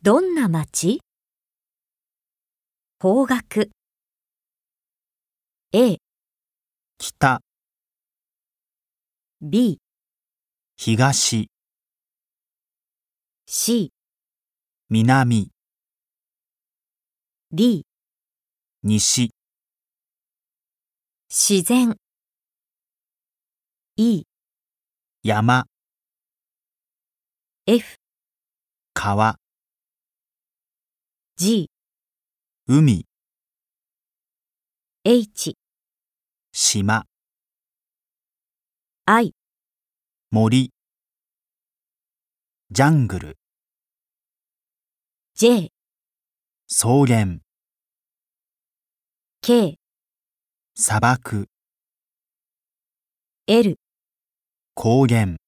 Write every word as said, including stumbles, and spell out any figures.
どんな町？方角 A、 北、 B、 東、 C、 南、 D、 西、 自然 E、 山、 F、 川、 G、 海、 H、 島、 I、 森、ジャングル、 J、 草原、 K、 砂漠、 L、 高原。